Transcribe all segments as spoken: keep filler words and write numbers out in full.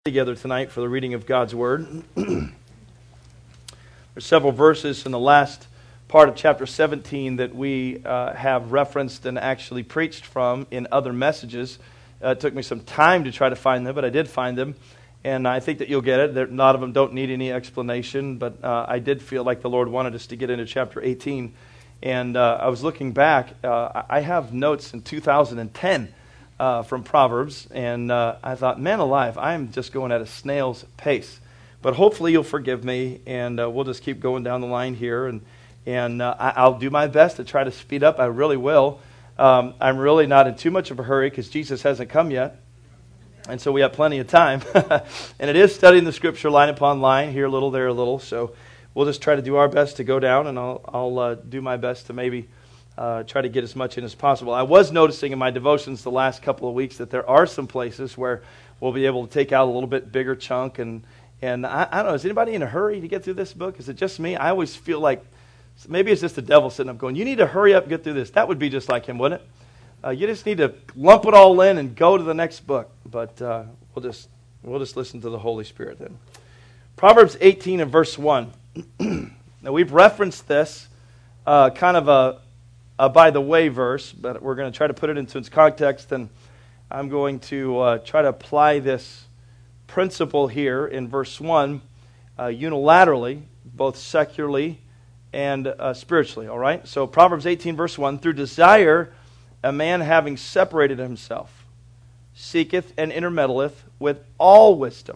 Together tonight for the reading of God's Word. There's several verses in the last part of chapter seventeen that we uh, have referenced and actually preached from in other messages. Uh, it took me some time to try to find them, but I did find them, and I think that you'll get it. There, a lot of them don't need any explanation, but uh, I did feel like the Lord wanted us to get into chapter eighteen, and uh, I was looking back. Uh, I have notes in two thousand ten Uh, from Proverbs, and uh, I thought, man alive, I'm just going at a snail's pace. But hopefully you'll forgive me, and uh, we'll just keep going down the line here, and and uh, I, I'll do my best to try to speed up. I really will. Um, I'm really not in too much of a hurry because Jesus hasn't come yet, and so we have plenty of time. And it is studying the Scripture line upon line, here a little, there a little. So we'll just try to do our best to go down, and I'll, I'll uh, do my best to maybe Uh, try to get as much in as possible. I was noticing in my devotions the last couple of weeks that there are some places where we'll be able to take out a little bit bigger chunk. And, and I, I don't know, is anybody in a hurry to get through this book? Is it just me? I always feel like maybe it's just the devil sitting up going, you need to hurry up and get through this. That would be just like him, wouldn't it? Uh, you just need to lump it all in and go to the next book. But uh, we'll just we'll just listen to the Holy Spirit then. Proverbs eighteen and verse one. Now we've referenced this uh, kind of a Uh, by the way verse, but we're going to try to put it into its context, and I'm going to uh, try to apply this principle here in verse one uh, unilaterally, both secularly and uh, spiritually, all right? So Proverbs eighteen verse one, through desire a man having separated himself seeketh and intermeddleth with all wisdom.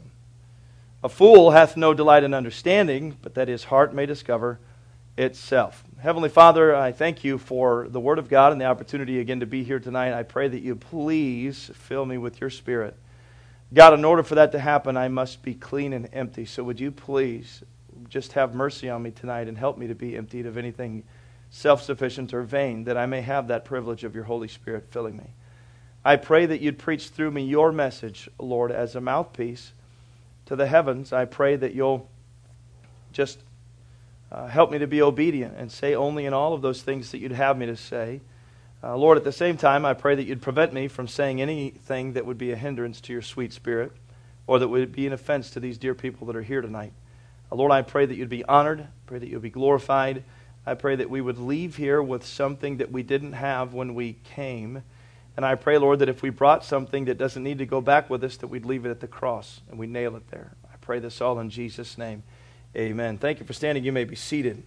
A fool hath no delight in understanding, but that his heart may discover itself. Heavenly Father, I thank you for the Word of God and the opportunity again to be here tonight. I pray that you please fill me with your Spirit. God, in order for that to happen, I must be clean and empty. So would you please just have mercy on me tonight and help me to be emptied of anything self-sufficient or vain, that I may have that privilege of your Holy Spirit filling me. I pray that you'd preach through me your message, Lord, as a mouthpiece to the heavens. I pray that you'll just Uh, help me to be obedient and say only in all of those things that you'd have me to say. Uh, Lord, at the same time, I pray that you'd prevent me from saying anything that would be a hindrance to your sweet Spirit or that would be an offense to these dear people that are here tonight. Uh, Lord, I pray that you'd be honored. I pray that you'd be glorified. I pray that we would leave here with something that we didn't have when we came. And I pray, Lord, that if we brought something that doesn't need to go back with us, that we'd leave it at the cross and we'd nail it there. I pray this all in Jesus' name. Amen. Thank you for standing. You may be seated.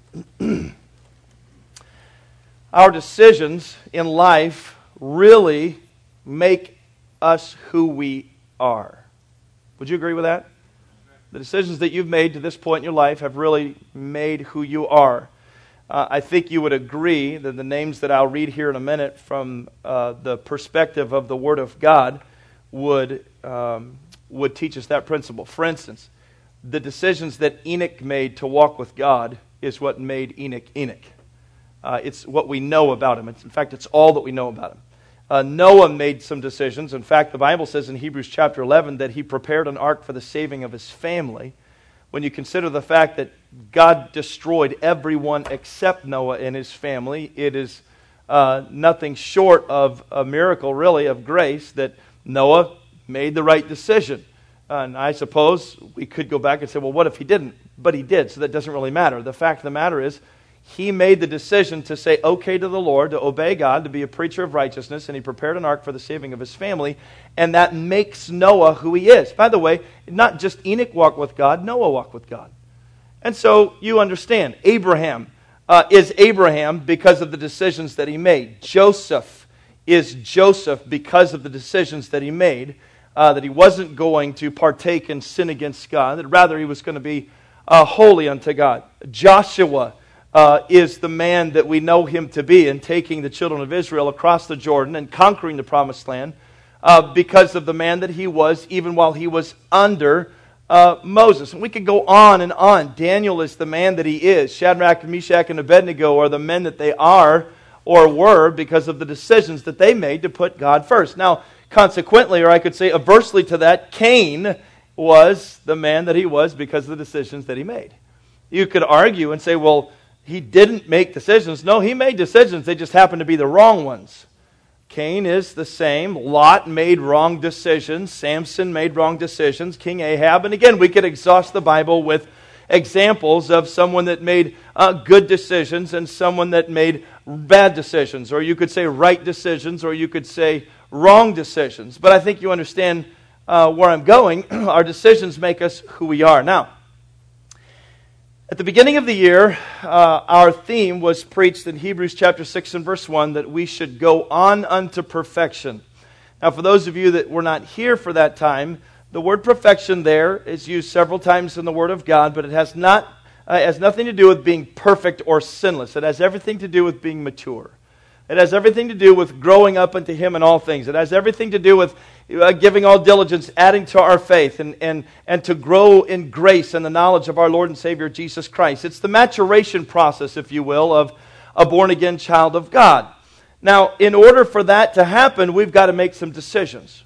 Our decisions in life really make us who we are. Would you agree with that? The decisions that you've made to this point in your life have really made who you are. Uh, I think you would agree that the names that I'll read here in a minute from uh, the perspective of the Word of God would um, would teach us that principle. For instance, the decisions that Enoch made to walk with God is what made Enoch Enoch. Uh, it's what we know about him. It's, in fact, it's all that we know about him. Uh, Noah made some decisions. In fact, the Bible says in Hebrews chapter eleven that he prepared an ark for the saving of his family. When you consider the fact that God destroyed everyone except Noah and his family, it is uh, nothing short of a miracle, really, of grace that Noah made the right decision. And I suppose we could go back and say, well, what if he didn't? But he did, so that doesn't really matter. The fact of the matter is, he made the decision to say okay to the Lord, to obey God, to be a preacher of righteousness, and he prepared an ark for the saving of his family, and that makes Noah who he is. By the way, not just Enoch walked with God, Noah walked with God. And so you understand, Abraham uh, is Abraham because of the decisions that he made. Joseph is Joseph because of the decisions that he made. Uh, that he wasn't going to partake in sin against God, that rather he was going to be uh, holy unto God. Joshua uh, is the man that we know him to be in taking the children of Israel across the Jordan and conquering the promised land uh, because of the man that he was even while he was under uh, Moses. And we could go on and on. Daniel is the man that he is. Shadrach, Meshach, and Abednego are the men that they are or were because of the decisions that they made to put God first. Now, consequently, or I could say aversely to that, Cain was the man that he was because of the decisions that he made. You could argue and say, well, he didn't make decisions. No, he made decisions. They just happened to be the wrong ones. Cain is the same. Lot made wrong decisions. Samson made wrong decisions. King Ahab. And again, we could exhaust the Bible with examples of someone that made uh, good decisions and someone that made bad decisions. Or you could say right decisions, or you could say wrong decisions. But I think you understand uh, where I'm going. Our decisions make us who we are. Now, at the beginning of the year, uh, our theme was preached in Hebrews chapter six and verse one, that we should go on unto perfection. Now, for those of you that were not here for that time, the word perfection there is used several times in the Word of God, but it has not uh, it has nothing to do with being perfect or sinless. It has everything to do with being mature. It has everything to do with growing up unto Him in all things. It has everything to do with uh, giving all diligence, adding to our faith, and, and, and to grow in grace and the knowledge of our Lord and Savior Jesus Christ. It's the maturation process, if you will, of a born-again child of God. Now, in order for that to happen, we've got to make some decisions.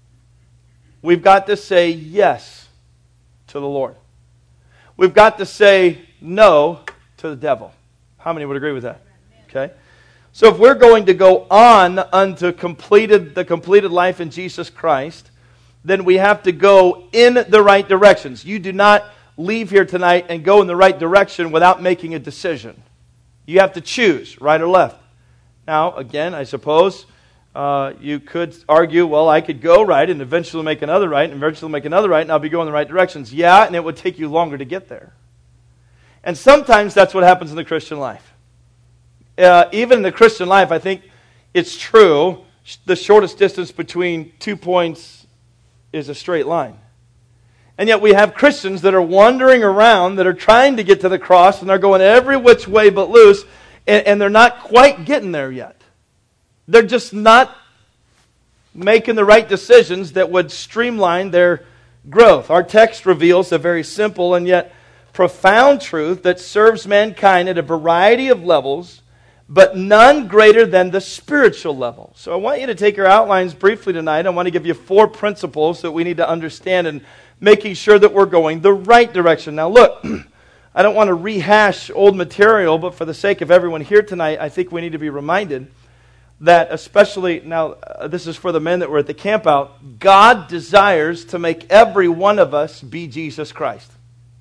We've got to say yes to the Lord. We've got to say no to the devil. How many would agree with that? Okay. So if we're going to go on unto completed the completed life in Jesus Christ, then we have to go in the right directions. You do not leave here tonight and go in the right direction without making a decision. You have to choose, right or left. Now, again, I suppose uh, you could argue, well, I could go right and eventually make another right and eventually make another right and I'll be going in the right directions. Yeah, and it would take you longer to get there. And sometimes that's what happens in the Christian life. Uh, even in the Christian life, I think it's true, the shortest distance between two points is a straight line. And yet we have Christians that are wandering around, that are trying to get to the cross, and they're going every which way but loose, and, and they're not quite getting there yet. They're just not making the right decisions that would streamline their growth. Our text reveals a very simple and yet profound truth that serves mankind at a variety of levels, but none greater than the spiritual level. So I want you to take your outlines briefly tonight. I want to give you four principles that we need to understand in making sure that we're going the right direction. Now look, I don't want to rehash old material, but for the sake of everyone here tonight, I think we need to be reminded that especially, now uh, this is for the men that were at the camp out, God desires to make every one of us be Jesus Christ.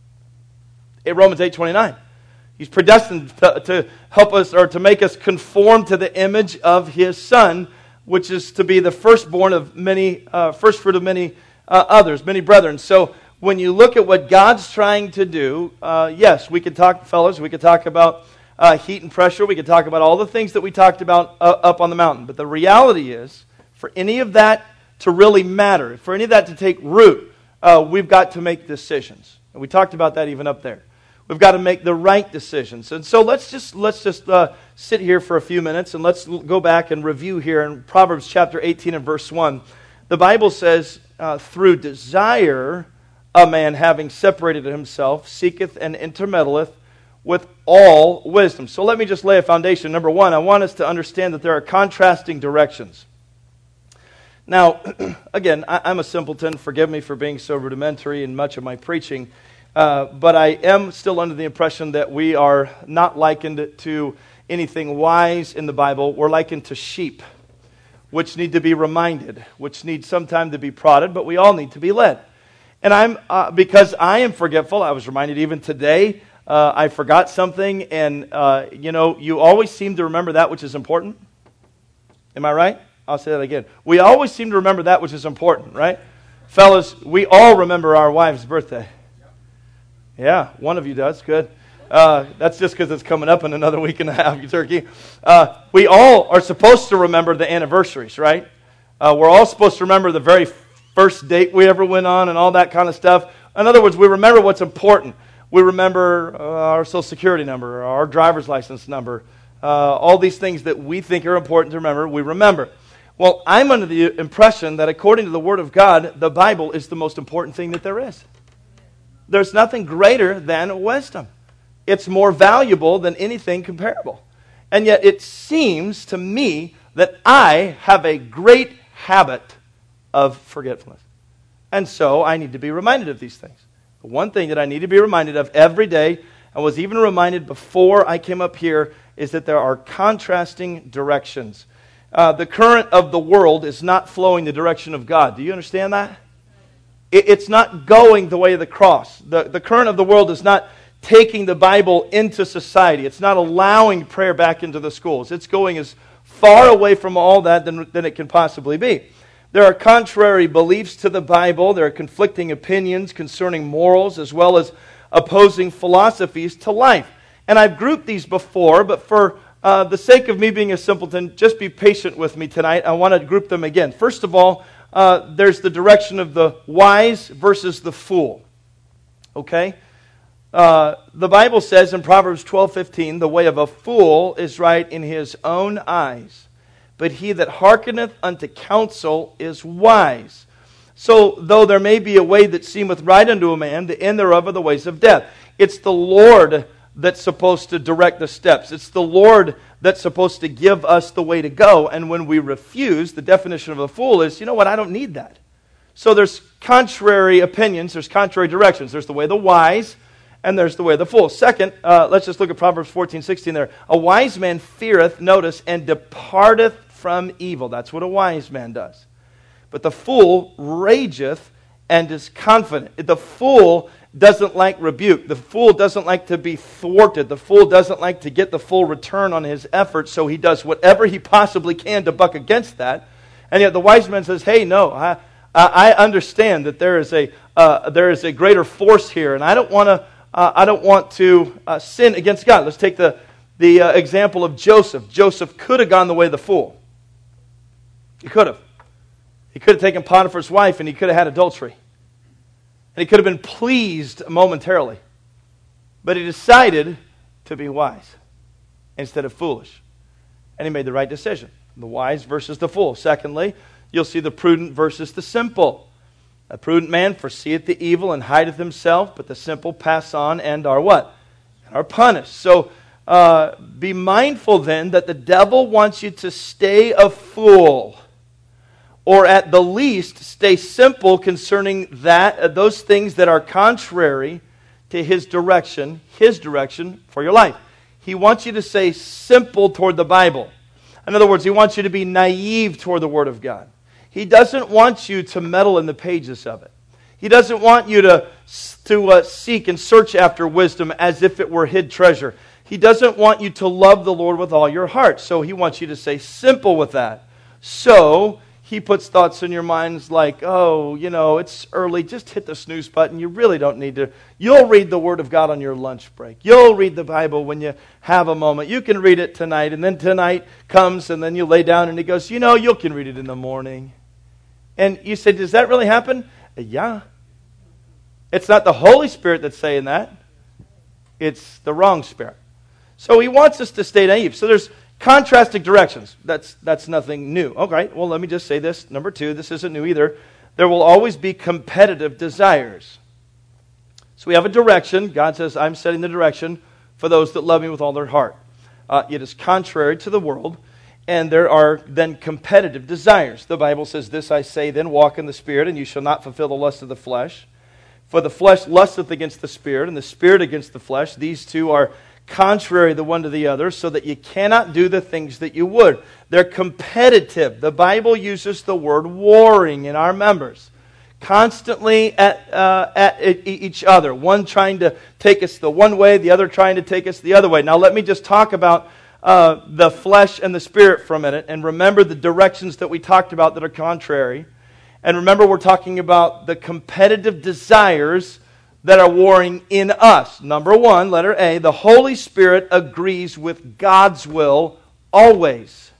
In Romans eight twenty-nine. He's predestined to, to help us, or to make us conform to the image of His Son, which is to be the firstborn of many, uh, first fruit of many uh, others, many brethren. So when you look at what God's trying to do, uh, yes, we could talk, fellas, we could talk about uh, heat and pressure. We could talk about all the things that we talked about uh, up on the mountain. But the reality is, for any of that to really matter, for any of that to take root, uh, we've got to make decisions. And we talked about that even up there. We've got to make the right decisions. And so let's just let's just uh, sit here for a few minutes and let's go back and review here in Proverbs chapter eighteen and verse one. The Bible says, uh, through desire a man having separated himself seeketh and intermeddleth with all wisdom. So let me just lay a foundation. Number one, I want us to understand that there are contrasting directions. Now, again, I, I'm a simpleton. Forgive me for being so rudimentary in much of my preaching. Uh, but I am still under the impression that we are not likened to anything wise in the Bible. We're likened to sheep, which need to be reminded, which need sometime to be prodded, but we all need to be led. And I'm uh, because I am forgetful. I was reminded even today, uh, I forgot something, and uh, you know, you always seem to remember that which is important. Am I right? I'll say that again. We always seem to remember that which is important, right? Fellas, we all remember our wife's birthday. Yeah, one of you does. Good. Uh, that's just because it's coming up in another week and a half, you turkey. Uh, we all are supposed to remember the anniversaries, right? Uh, we're all supposed to remember the very first date we ever went on and all that kind of stuff. In other words, we remember what's important. We remember uh, our social security number, our driver's license number, uh, all these things that we think are important to remember, we remember. Well, I'm under the impression that according to the Word of God, the Bible is the most important thing that there is. There's nothing greater than wisdom. It's more valuable than anything comparable. And yet it seems to me that I have a great habit of forgetfulness. And so I need to be reminded of these things. The one thing that I need to be reminded of every day, and was even reminded before I came up here, is that there are contrasting directions. Uh, the current of the world is not flowing the direction of God. Do you understand that? It, it's not going the way of the cross. The, the current of the world is not taking the Bible into society. It's not allowing prayer back into the schools. It's going as far away from all that than, than it can possibly be. There are contrary beliefs to the Bible. There are conflicting opinions concerning morals as well as opposing philosophies to life. And I've grouped these before, but for uh, the sake of me being a simpleton, just be patient with me tonight. I want to group them again. First of all, uh, there's the direction of the wise versus the fool. Okay? Uh, the Bible says in Proverbs twelve fifteen, the way of a fool is right in his own eyes, but he that hearkeneth unto counsel is wise. So, though there may be a way that seemeth right unto a man, the end thereof are the ways of death. It's the Lord that's supposed to direct the steps. It's the Lord that's supposed to give us the way to go. And when we refuse, the definition of a fool is, you know what, I don't need that. So there's contrary opinions, there's contrary directions. There's the way of the wise, and there's the way of the fool. Second, uh, let's just look at Proverbs fourteen sixteen there. A wise man feareth, notice, and departeth from evil. That's what a wise man does. But the fool rageth and is confident. The fool doesn't like rebuke. The fool doesn't like to be thwarted. The fool doesn't like to get the full return on his effort, so he does whatever he possibly can to buck against that. And yet the wise man says, hey, no, I, I understand that there is a uh, there is a greater force here, and I don't want to uh, I don't want to uh, sin against God. Let's take the the uh, example of Joseph. Joseph could have gone the way of the fool. He could have. He could have taken Potiphar's wife, and he could have had adultery. And he could have been pleased momentarily. But he decided to be wise instead of foolish. And he made the right decision. The wise versus the fool. Secondly, you'll see the prudent versus the simple. A prudent man foreseeth the evil and hideth himself, but the simple pass on and are what? And are punished. So uh, be mindful then that the devil wants you to stay a fool. Or at the least, stay simple concerning that uh, those things that are contrary to his direction, his direction for your life. He wants you to stay simple toward the Bible. In other words, he wants you to be naive toward the Word of God. He doesn't want you to meddle in the pages of it. He doesn't want you to, to uh, seek and search after wisdom as if it were hid treasure. He doesn't want you to love the Lord with all your heart. So he wants you to stay simple with that. So he puts thoughts in your minds like, oh, you know, it's early, just hit the snooze button. You really don't need to. You'll read the Word of God on your lunch break. You'll read the Bible when you have a moment. You can read it tonight, and then tonight comes, and then you lay down, and he goes, you know, you can read it in the morning. And you say, does that really happen? Yeah. It's not the Holy Spirit that's saying that. It's the wrong spirit. So he wants us to stay naive. So there's contrasting directions. That's that's nothing new. Okay, well, let me just say this. Number two, this isn't new either. There will always be competitive desires. So we have a direction. God says, I'm setting the direction for those that love me with all their heart. Uh, it is contrary to the world, and there are then competitive desires. The Bible says, this I say, then walk in the Spirit, and you shall not fulfill the lust of the flesh. For the flesh lusteth against the Spirit, and the Spirit against the flesh. These two are contrary the one to the other, so that you cannot do the things that you would. They're competitive. The Bible uses the word warring in our members. Constantly at, uh, at each other. One trying to take us the one way, the other trying to take us the other way. Now let me just talk about uh, the flesh and the spirit for a minute, and remember the directions that we talked about that are contrary. And remember, we're talking about the competitive desires that are warring in us. Number one, letter A, the Holy Spirit agrees with God's will always.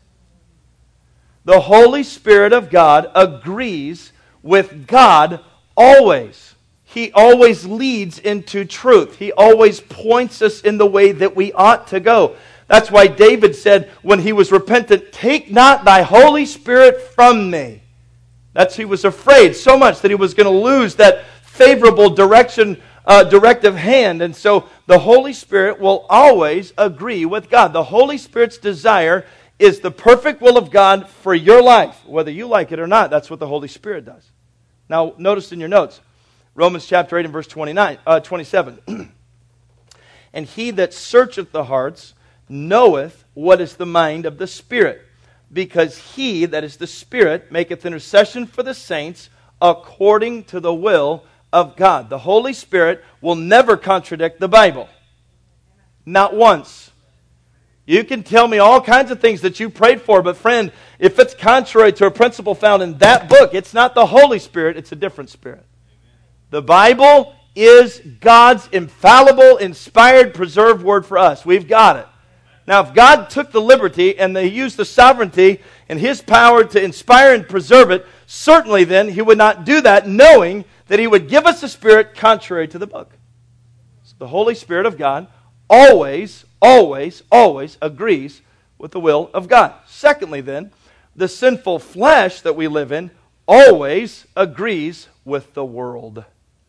The Holy Spirit of God agrees with God always. He always leads into truth. He always points us in the way that we ought to go. That's why David said when he was repentant, take not thy Holy Spirit from me. That's he was afraid so much that he was going to lose that favorable direction, uh, directive hand. And so the Holy Spirit will always agree with God. The Holy Spirit's desire is the perfect will of God for your life. Whether you like it or not, that's what the Holy Spirit does. Now, notice in your notes, Romans chapter eight and verse twenty-nine, uh, twenty-seven. And he that searcheth the hearts knoweth what is the mind of the Spirit, because he, that is the Spirit, maketh intercession for the saints according to the will of God. The Holy Spirit will never contradict the Bible. Not once. You can tell me all kinds of things that you prayed for, but friend, if it's contrary to a principle found in that book, it's not the Holy Spirit, it's a different spirit. The Bible is God's infallible, inspired, preserved word for us. We've got it. Now, if God took the liberty and they used the sovereignty and His power to inspire and preserve it, certainly then He would not do that knowing that He would give us a spirit contrary to the book. So the Holy Spirit of God always, always, always agrees with the will of God. Secondly then, the sinful flesh that we live in always agrees with the world.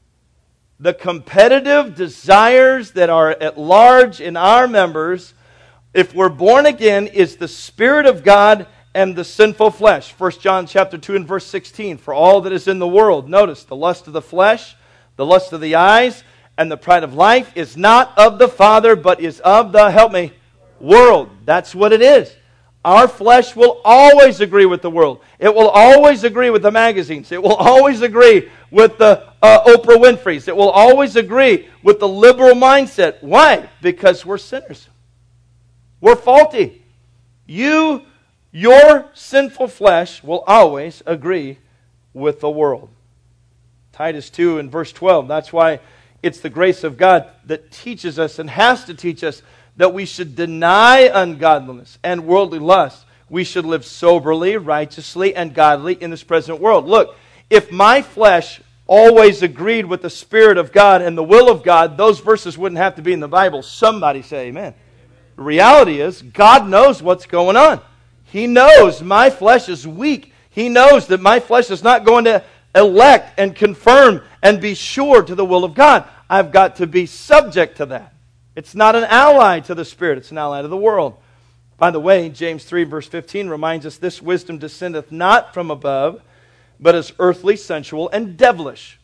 The competitive desires that are at large in our members, if we're born again, is the Spirit of God and the sinful flesh. First John chapter two and verse sixteen. For all that is in the world, notice, the lust of the flesh, the lust of the eyes, and the pride of life is not of the Father, but is of the, help me, world. That's what it is. Our flesh will always agree with the world. It will always agree with the magazines. It will always agree with the uh, Oprah Winfrey's. It will always agree with the liberal mindset. Why? Because we're sinners. We're faulty. You, your sinful flesh will always agree with the world. Titus two and verse twelve. That's why it's the grace of God that teaches us and has to teach us that we should deny ungodliness and worldly lust. We should live soberly, righteously, and godly in this present world. Look, if my flesh always agreed with the Spirit of God and the will of God, those verses wouldn't have to be in the Bible. Somebody say amen. The reality is, God knows what's going on. He knows my flesh is weak. He knows that my flesh is not going to elect and confirm and be sure to the will of God. I've got to be subject to that. It's not an ally to the Spirit. It's an ally to the world. By the way, James three verse fifteen reminds us, this wisdom descendeth not from above, but is earthly, sensual, and devilish.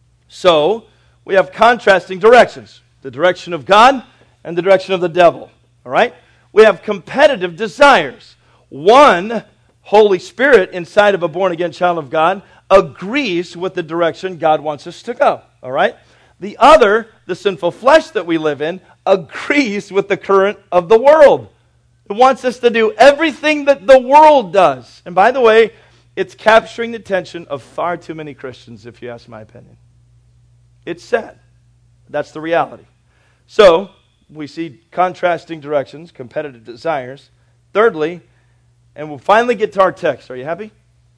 So, we have contrasting directions. The direction of God and the direction of the devil. All right? We have competitive desires. One, Holy Spirit inside of a born-again child of God agrees with the direction God wants us to go. All right? The other, the sinful flesh that we live in, agrees with the current of the world. It wants us to do everything that the world does. And by the way, it's capturing the attention of far too many Christians, if you ask my opinion. It's sad. That's the reality. So, we see contrasting directions, competitive desires. Thirdly, and we'll finally get to our text. Are you happy?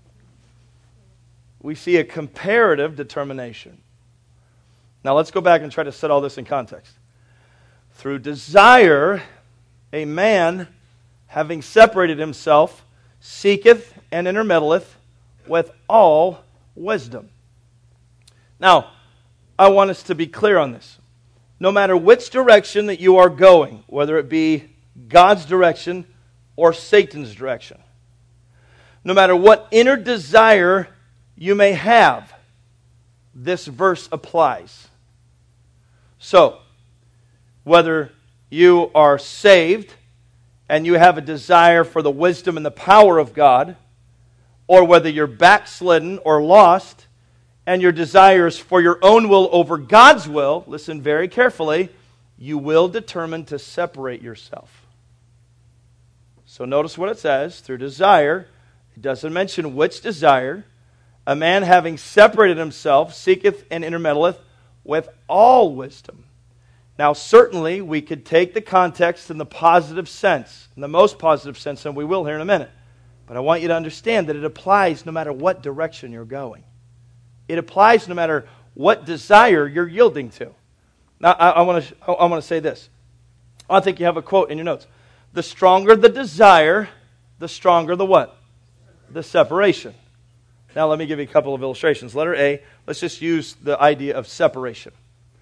We see a comparative determination. Now let's go back and try to set all this in context. Through desire, a man, having separated himself, seeketh and intermeddleth with all wisdom. Now, I want us to be clear on this. No matter which direction that you are going, whether it be God's direction or Satan's direction, no matter what inner desire you may have, this verse applies. So, whether you are saved and you have a desire for the wisdom and the power of God, or whether you're backslidden or lost and your desire is for your own will over God's will, listen very carefully, you will determine to separate yourself. So notice what it says, through desire. It doesn't mention which desire. A man having separated himself seeketh and intermeddleth with all wisdom. Now certainly we could take the context in the positive sense, in the most positive sense, and we will here in a minute. But I want you to understand that it applies no matter what direction you're going. It applies no matter what desire you're yielding to. Now I, I want to I want to say this. I think you have a quote in your notes. The stronger the desire, the stronger the what? The separation. Now let me give you a couple of illustrations. Letter A, let's just use the idea of separation.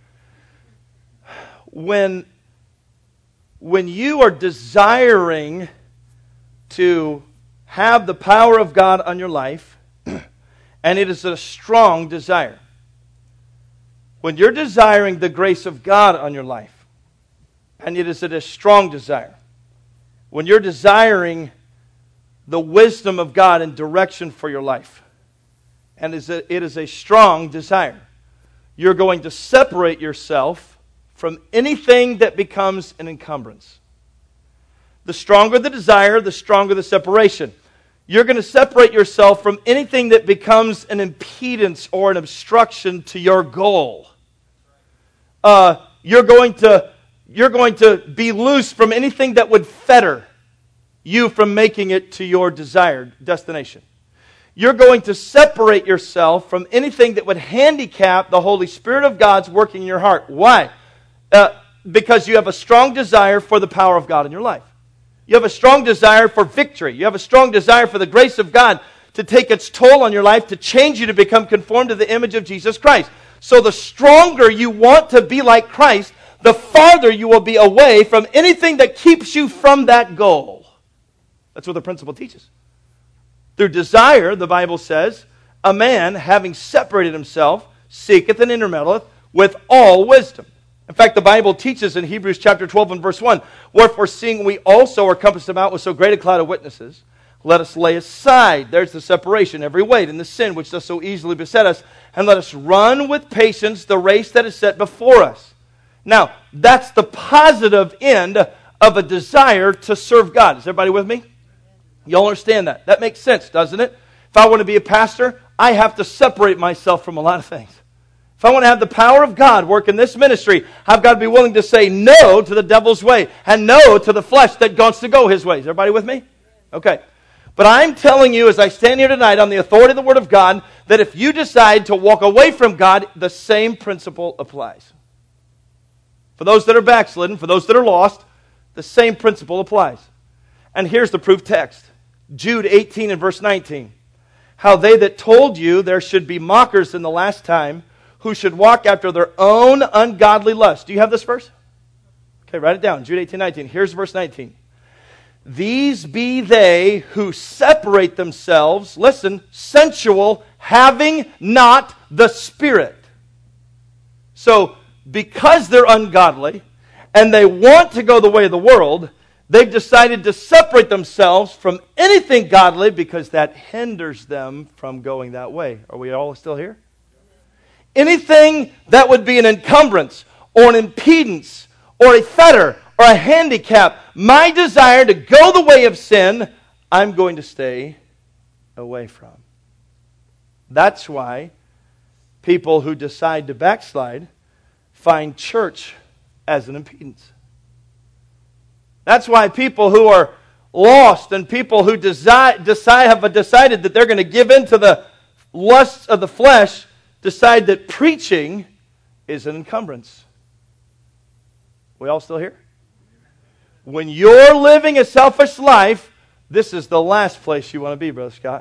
When, when you are desiring to have the power of God on your life, and it is a strong desire. When you're desiring the grace of God on your life, and it is a strong desire. When you're desiring the wisdom of God and direction for your life. And it is a strong desire. You're going to separate yourself from anything that becomes an encumbrance. The stronger the desire, the stronger the separation. You're going to separate yourself from anything that becomes an impedance or an obstruction to your goal. Uh, you're going to, you're going to be loose from anything that would fetter you from making it to your desired destination. You're going to separate yourself from anything that would handicap the Holy Spirit of God's working in your heart. Why? Uh, because you have a strong desire for the power of God in your life. You have a strong desire for victory. You have a strong desire for the grace of God to take its toll on your life, to change you to become conformed to the image of Jesus Christ. So the stronger you want to be like Christ, the farther you will be away from anything that keeps you from that goal. That's what the principle teaches. Through desire, the Bible says, a man, having separated himself, seeketh and intermeddleth with all wisdom. In fact, the Bible teaches in Hebrews chapter twelve and verse one, wherefore seeing we also are compassed about with so great a cloud of witnesses, let us lay aside, there's the separation, every weight and the sin which does so easily beset us, and let us run with patience the race that is set before us. Now, that's the positive end of a desire to serve God. Is everybody with me? You all understand that? That makes sense, doesn't it? If I want to be a pastor, I have to separate myself from a lot of things. If I want to have the power of God work in this ministry, I've got to be willing to say no to the devil's way and no to the flesh that wants to go his ways. Everybody with me? Okay. But I'm telling you as I stand here tonight on the authority of the Word of God that if you decide to walk away from God, the same principle applies. For those that are backslidden, for those that are lost, the same principle applies. And here's the proof text. Jude eighteen and verse nineteen. How they that told you there should be mockers in the last time, who should walk after their own ungodly lust. Do you have this verse? Okay, write it down. Jude eighteen, nineteen. Here's verse nineteen. These be they who separate themselves, listen, sensual, having not the Spirit. So, because they're ungodly, and they want to go the way of the world, they've decided to separate themselves from anything godly because that hinders them from going that way. Are we all still here? Anything that would be an encumbrance or an impedance or a fetter or a handicap, my desire to go the way of sin, I'm going to stay away from. That's why people who decide to backslide find church as an impedance. That's why people who are lost and people who decide, decide have decided that they're going to give in to the lusts of the flesh decide that preaching is an encumbrance. We all still here? When you're living a selfish life, this is the last place you want to be, Brother Scott.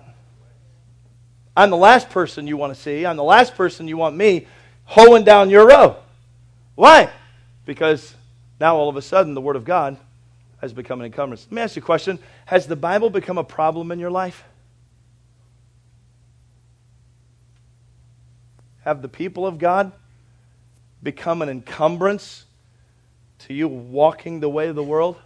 I'm the last person you want to see. I'm the last person you want me hoeing down your row. Why? Because now all of a sudden the Word of God has become an encumbrance. Let me ask you a question. Has the Bible become a problem in your life? Have the people of God become an encumbrance to you walking the way of the world?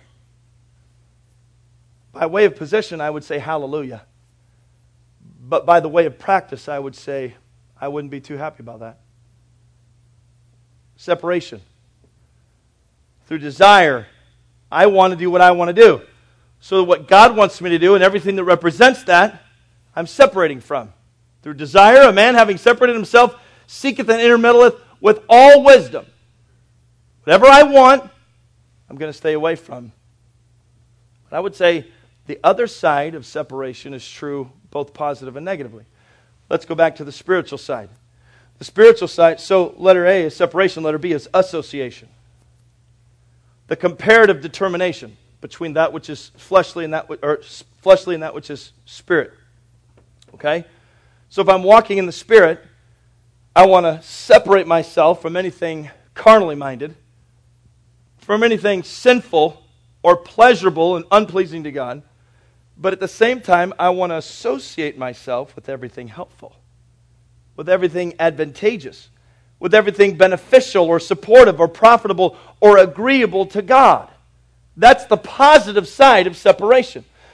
By way of position, I would say hallelujah. But by the way of practice, I would say I wouldn't be too happy about that. Separation. Through desire, I want to do what I want to do. So what God wants me to do and everything that represents that, I'm separating from. Through desire, a man having separated himself seeketh and intermeddleth with all wisdom. Whatever I want, I'm going to stay away from. But I would say the other side of separation is true both positive and negatively. Let's go back to the spiritual side. The spiritual side, so letter A is separation, letter B is association. The comparative determination between that which is fleshly and that or fleshly and that which is spirit. Okay? So if I'm walking in the Spirit, I want to separate myself from anything carnally minded, from anything sinful or pleasurable and unpleasing to God. But at the same time, I want to associate myself with everything helpful, with everything advantageous, with everything beneficial or supportive or profitable or agreeable to God. That's the positive side of separation.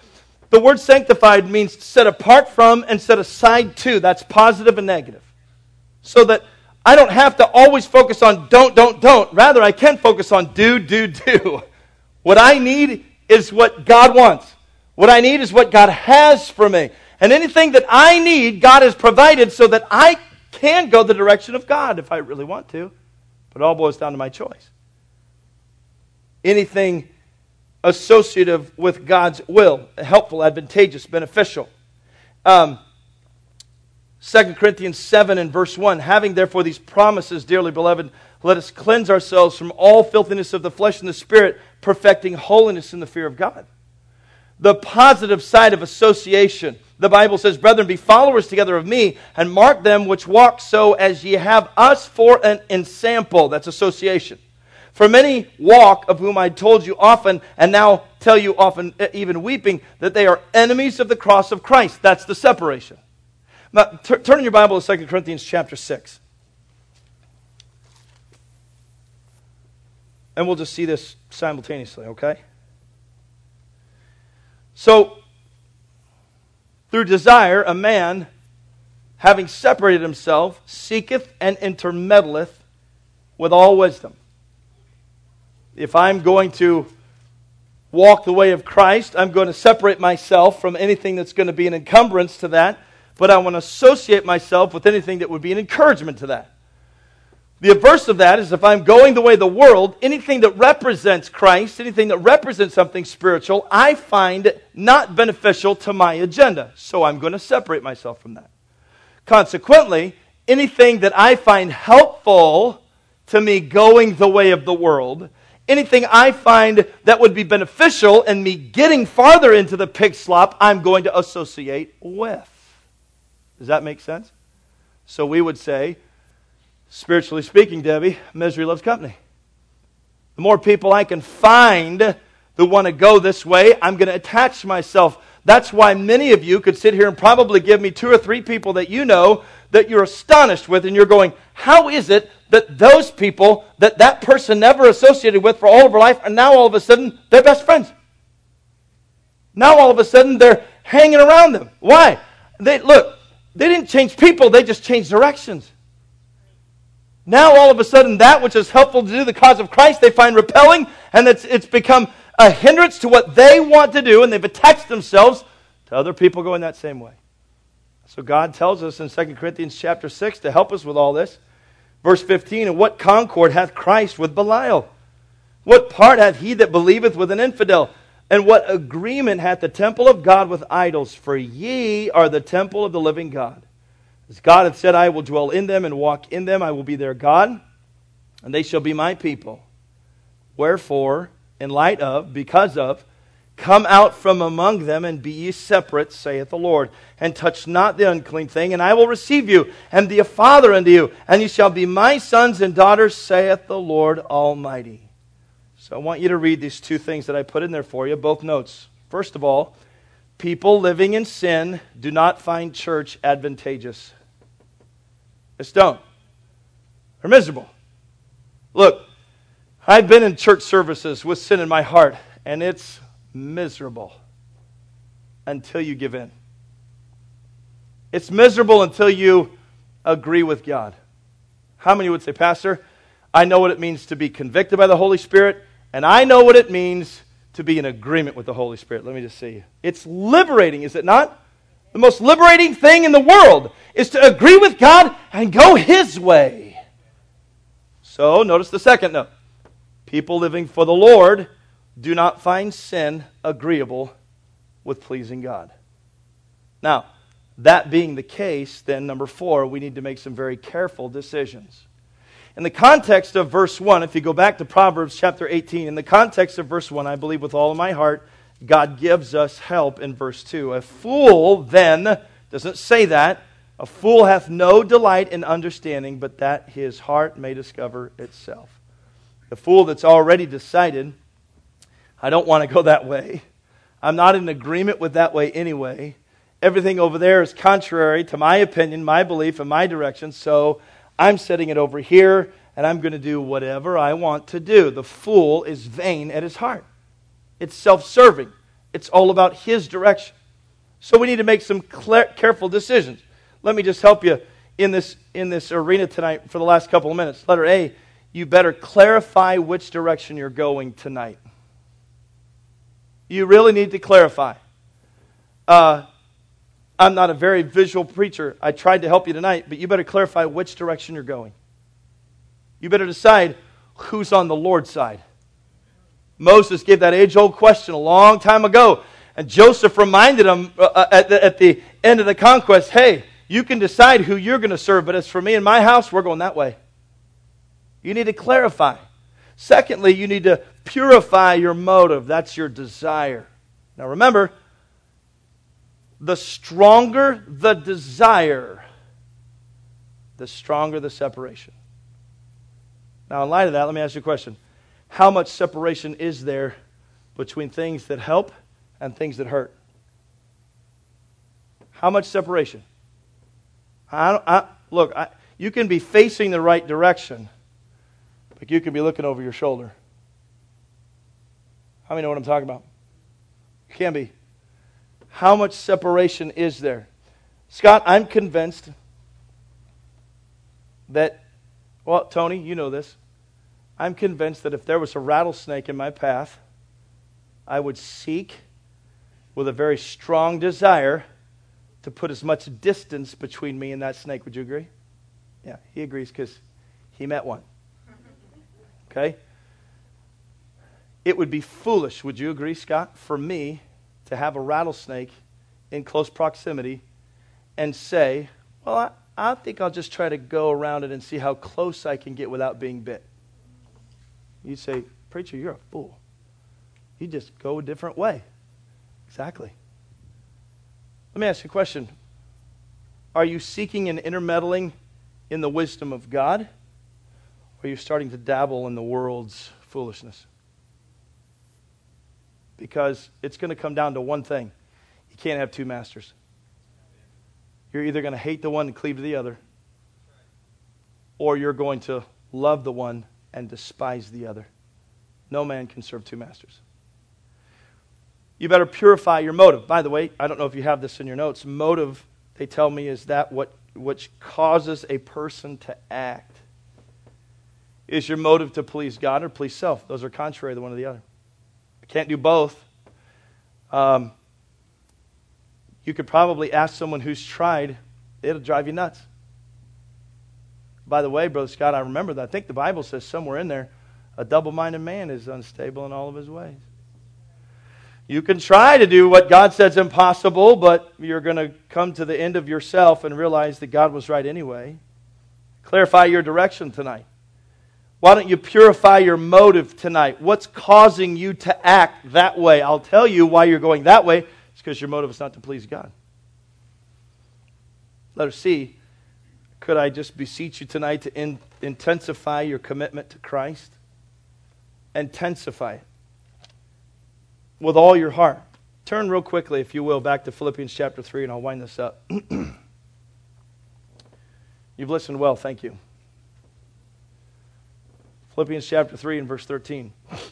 The word sanctified means set apart from and set aside to. That's positive and negative. So that I don't have to always focus on don't, don't, don't. Rather, I can focus on do, do, do. What I need is what God wants. What I need is what God has for me. And anything that I need, God has provided so that I can go the direction of God if I really want to. But it all boils down to my choice. Anything associative with God's will, helpful, advantageous, beneficial. Um, Second Corinthians seven and verse one, having therefore these promises, dearly beloved, let us cleanse ourselves from all filthiness of the flesh and the spirit, perfecting holiness in the fear of God. The positive side of association. The Bible says, brethren, be followers together of me, and mark them which walk so as ye have us for an ensample. That's association. For many walk, of whom I told you often, and now tell you often, even weeping, that they are enemies of the cross of Christ. That's the separation. Now, t- turn in your Bible to Second Corinthians chapter six. And we'll just see this simultaneously, okay? So, through desire, a man, having separated himself, seeketh and intermeddleth with all wisdom. If I'm going to walk the way of Christ, I'm going to separate myself from anything that's going to be an encumbrance to that, but I want to associate myself with anything that would be an encouragement to that. The averse of that is if I'm going the way of the world, anything that represents Christ, anything that represents something spiritual, I find not beneficial to my agenda. So I'm going to separate myself from that. Consequently, anything that I find helpful to me going the way of the world, anything I find that would be beneficial in me getting farther into the pig slop, I'm going to associate with. Does that make sense? So we would say, spiritually speaking, Debbie, misery loves company. The more people I can find who want to go this way, I'm going to attach myself. That's why many of you could sit here and probably give me two or three people that you know that you're astonished with, and you're going, how is it that those people that that person never associated with for all of her life, and now all of a sudden they're best friends? Now all of a sudden they're hanging around them. Why? They look, they didn't change people, they just changed directions. Now all of a sudden that which is helpful to do the cause of Christ they find repelling, and it's, it's become a hindrance to what they want to do, and they've attached themselves to other people going that same way. So God tells us in Second Corinthians chapter six to help us with all this. Verse fifteen, and what concord hath Christ with Belial? What part hath he that believeth with an infidel? And what agreement hath the temple of God with idols? For ye are the temple of the living God. As God hath said, I will dwell in them and walk in them. I will be their God, and they shall be my people. Wherefore, in light of, because of, come out from among them and be ye separate, saith the Lord, and touch not the unclean thing, and I will receive you, and be a father unto you, and ye shall be my sons and daughters, saith the Lord Almighty. So I want you to read these two things that I put in there for you, both notes. First of all, people living in sin do not find church advantageous. Just don't. They're miserable. Look, I've been in church services with sin in my heart, and it's miserable until you give in. It's miserable until you agree with God. How many would say, Pastor, I know what it means to be convicted by the Holy Spirit, and I know what it means to be in agreement with the Holy Spirit. Let me just see. It's liberating, is it not? The most liberating thing in the world is to agree with God and go His way. So, notice the second note. People living for the Lord do not find sin agreeable with pleasing God. Now, that being the case, then number four, we need to make some very careful decisions. In the context of verse one, if you go back to Proverbs chapter eighteen, in the context of verse one, I believe with all of my heart, God gives us help in verse two. A fool then, doesn't say that, a fool hath no delight in understanding, but that his heart may discover itself. The fool that's already decided, I don't want to go that way. I'm not in agreement with that way anyway. Everything over there is contrary to my opinion, my belief, and my direction, so I'm setting it over here, and I'm going to do whatever I want to do. The fool is vain at his heart. It's self-serving. It's all about His direction. So we need to make some clear, careful decisions. Let me just help you in this, in this arena tonight for the last couple of minutes. Letter A, you better clarify which direction you're going tonight. You really need to clarify. Uh, I'm not a very visual preacher. I tried to help you tonight, but you better clarify which direction you're going. You better decide who's on the Lord's side. Moses gave that age-old question a long time ago, and Joseph reminded him uh, at, the, at the end of the conquest, hey, you can decide who you're going to serve, but as for me and my house, we're going that way. You need to clarify. Secondly, you need to purify your motive. That's your desire. Now remember, the stronger the desire, the stronger the separation. Now, in light of that, let me ask you a question. How much separation is there between things that help and things that hurt? How much separation? I, don't, I Look, I, you can be facing the right direction, but you can be looking over your shoulder. How many know what I'm talking about? You can be. How much separation is there? Scott, I'm convinced that, well, Tony, you know this. I'm convinced that if there was a rattlesnake in my path, I would seek with a very strong desire to put as much distance between me and that snake. Would you agree? Yeah, he agrees because he met one. Okay? It would be foolish, would you agree, Scott, for me to have a rattlesnake in close proximity and say, well, I, I think I'll just try to go around it and see how close I can get without being bit. You'd say, preacher, you're a fool. You just go a different way. Exactly. Let me ask you a question. Are you seeking and intermeddling in the wisdom of God? Or are you starting to dabble in the world's foolishness? Because it's going to come down to one thing. You can't have two masters. You're either going to hate the one and cleave to the other, or you're going to love the one and despise the other. No man can serve two masters. You better purify your motive. By the way, I don't know if you have this in your notes. Motive, they tell me, is that what which causes a person to act. Is your motive to please God or please self? Those are contrary to one or the other. Can't do both. Um, you could probably ask someone who's tried. It'll drive you nuts. By the way, Brother Scott, I remember that. I think the Bible says somewhere in there, a double-minded man is unstable in all of his ways. You can try to do what God says impossible, but you're going to come to the end of yourself and realize that God was right anyway. Clarify your direction tonight. Why don't you purify your motive tonight? What's causing you to act that way? I'll tell you why you're going that way. It's because your motive is not to please God. Letter C, could I just beseech you tonight to in, intensify your commitment to Christ? Intensify it with all your heart. Turn real quickly, if you will, back to Philippians chapter three, and I'll wind this up. You've listened well, thank you. Philippians chapter three and verse thirteen.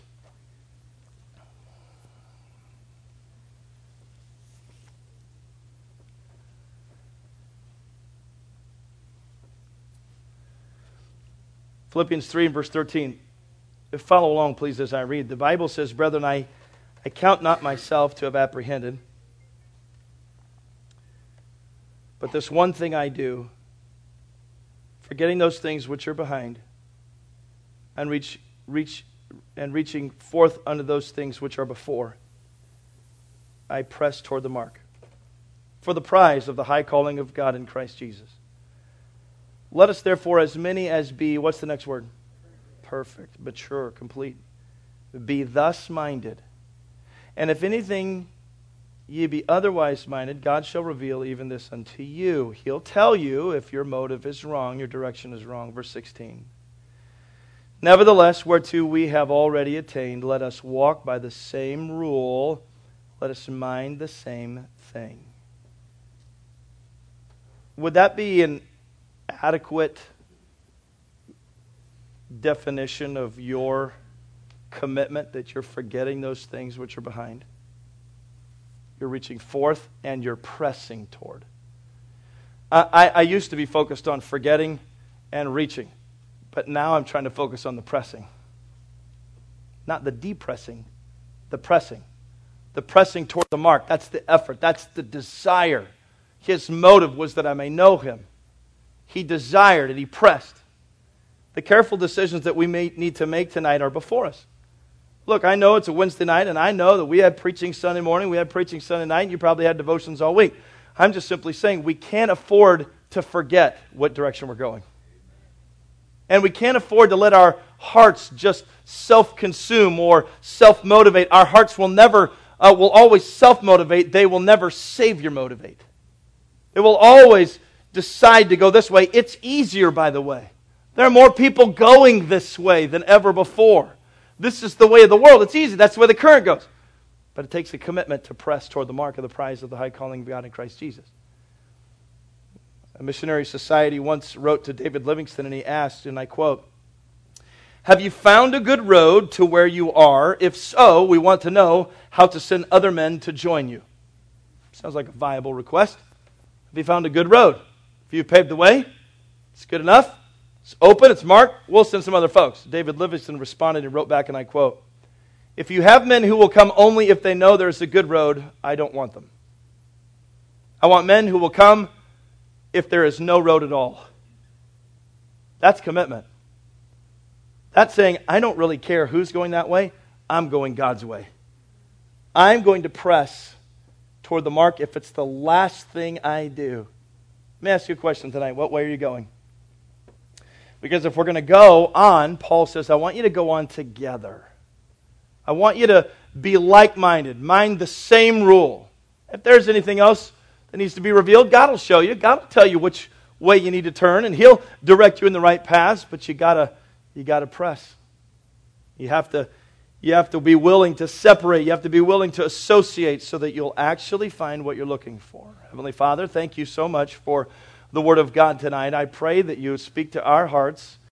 Philippians three and verse thirteen. Follow along, please, as I read. The Bible says, brethren, I, I count not myself to have apprehended, but this one thing I do, forgetting those things which are behind, and reach, reach, and reaching forth unto those things which are before, I press toward the mark, for the prize of the high calling of God in Christ Jesus. Let us therefore, as many as be, what's the next word? Perfect, mature, complete. Be thus minded. And if anything ye be otherwise minded, God shall reveal even this unto you. He'll tell you if your motive is wrong, your direction is wrong. Verse sixteen. Nevertheless, whereto we have already attained, let us walk by the same rule. Let us mind the same thing. Would that be an adequate definition of your commitment, that you're forgetting those things which are behind? You're reaching forth and you're pressing toward. I, I, I used to be focused on forgetting and reaching, but now I'm trying to focus on the pressing. Not the depressing, the pressing. The pressing toward the mark. That's the effort. That's the desire. His motive was that I may know Him. He desired and He pressed. The careful decisions that we may need to make tonight are before us. Look, I know it's a Wednesday night, and I know that we had preaching Sunday morning, we had preaching Sunday night, and you probably had devotions all week. I'm just simply saying we can't afford to forget what direction we're going. And we can't afford to let our hearts just self-consume or self-motivate. Our hearts will never, uh, will always self-motivate. They will never Savior motivate. They will always decide to go this way. It's easier, by the way. There are more people going this way than ever before. This is the way of the world. It's easy. That's the way the current goes. But it takes a commitment to press toward the mark of the prize of the high calling of God in Christ Jesus. A missionary society once wrote to David Livingstone, and he asked, and I quote, "Have you found a good road to where you are? If so, we want to know how to send other men to join you." Sounds like a viable request. Have you found a good road? If you paved the way, it's good enough. It's open, it's marked, we'll send some other folks. David Livingstone responded and wrote back, and I quote, "If you have men who will come only if they know there's a good road, I don't want them. I want men who will come if there is no road at all." That's commitment. That's saying, I don't really care who's going that way, I'm going God's way. I'm going to press toward the mark if it's the last thing I do. Let me ask you a question tonight. What way are you going? Because if we're going to go on, Paul says, I want you to go on together. I want you to be like-minded, mind the same rule. If there's anything else that needs to be revealed, God will show you. God will tell you which way you need to turn, and He'll direct you in the right paths, but you gotta you gotta press. You have to you have to be willing to separate. You have to be willing to associate so that you'll actually find what you're looking for. Heavenly Father, thank you so much for the Word of God tonight. I pray that you speak to our hearts